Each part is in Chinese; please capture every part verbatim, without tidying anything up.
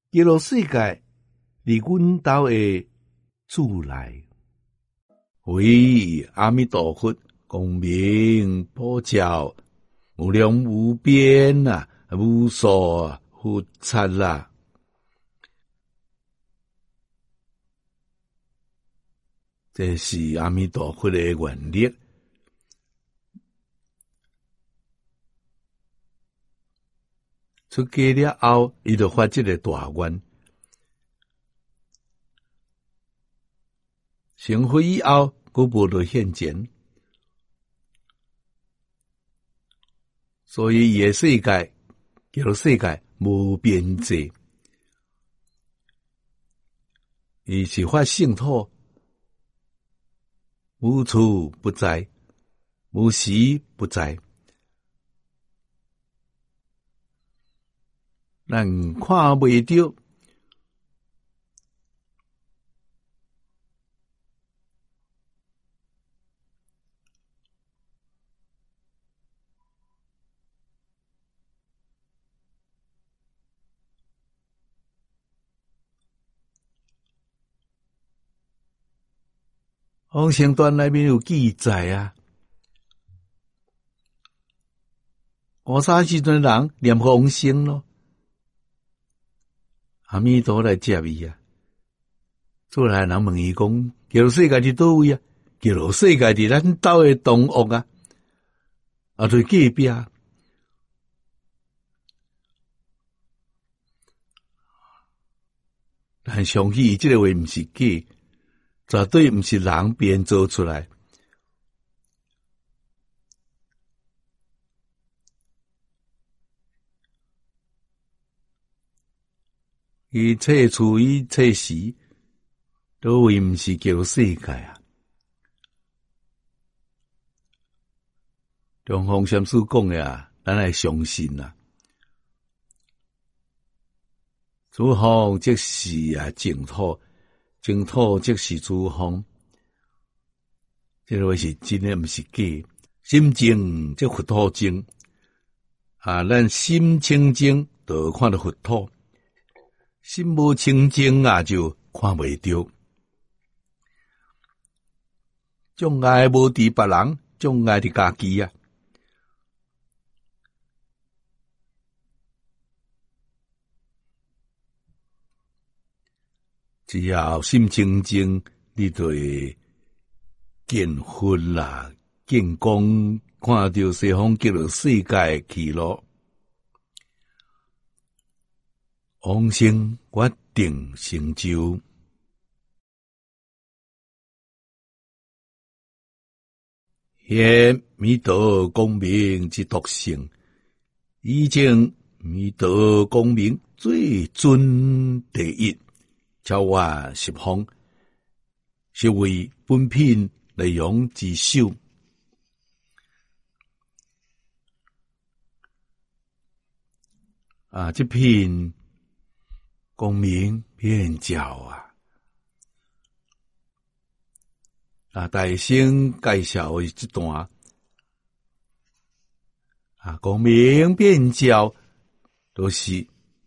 极乐世界离阮兜的厝内，为阿弥陀佛光明普照，无量无边啊，无数佛刹啦。这是阿弥陀佛的愿力。出家了后，伊就发这个大愿。成佛以后，佫无就现前，所以伊的世界，叫做世界无边际。伊是发净土，无处不在，无时不在。咱看袂到，往生段内面有记载啊。五三时阵人念往生咯，阿弥陀来接伊啊。做来人问伊讲，极乐世界伫倒位啊？极乐世界伫咱兜的东屋啊，啊对隔壁。但相信伊这个话毋是假，绝对毋是人编造出来。伊测处伊测时，都位毋是极乐世界啊。中方禅师讲的啊，咱来相信啊。诸方即是啊净土，净土即是诸方。这个是真的，毋是假。心净即佛土净啊，咱心清净就看到佛土。心无清净啊，就看袂到。障碍无伫别人，障碍伫家己啊。只要心清净，你就会见佛啦，见光，看到西方极乐世界去咯。往生决定成就，现弥陀光明之独性，以证弥陀光明最尊第一，超越十方，是为本品内容之首。啊，这篇光明遍照啊！啊，大圣介绍的这段啊，光明遍照，都是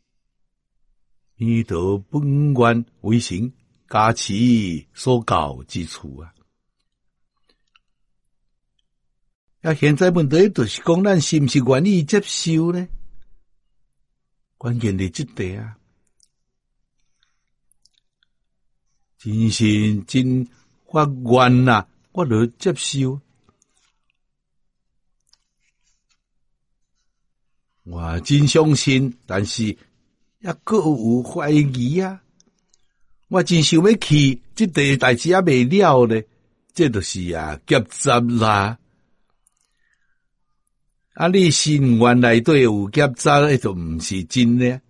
弥陀本愿为神加持所教之处啊！啊，现在问题就是讲，咱是不是愿意接受呢？关键在这地啊！真心真发愿啊，我就接受。我真相信，但是也各有怀疑啊。我真想要去，这地代志也未了咧，这就是啊夹杂啦。啊，你心愿内底有夹杂，那就毋是真咧。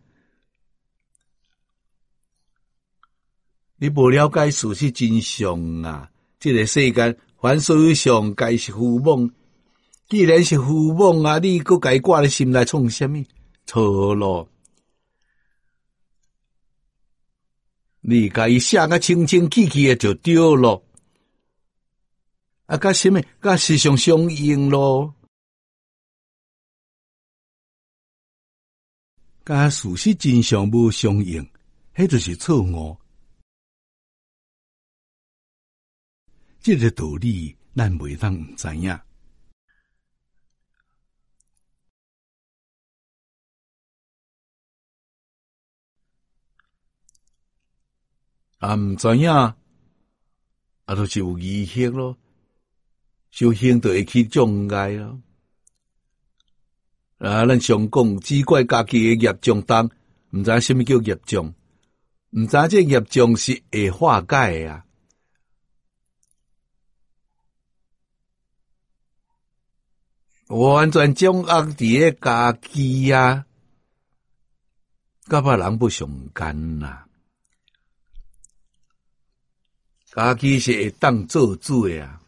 你无了解事实真相啊！这个世间凡所有上皆是虚妄，既然是虚妄啊，你搁该挂在心内创什么？错咯！你甲伊写甲清清气气的就对咯。啊，甲什么？甲时常相应咯。甲事实真相无相应， 迄就是错误。这个道理，咱袂当毋知影。啊，毋知影，啊，就是有疑惑咯。修行就会去障碍咯。啊，咱常讲，只怪家己诶业障重，毋知什么叫业障，毋知这业障是会化解诶啊。完全掌握伫咧家己啊，甲别人不相干啦。家己是会当做主诶啊。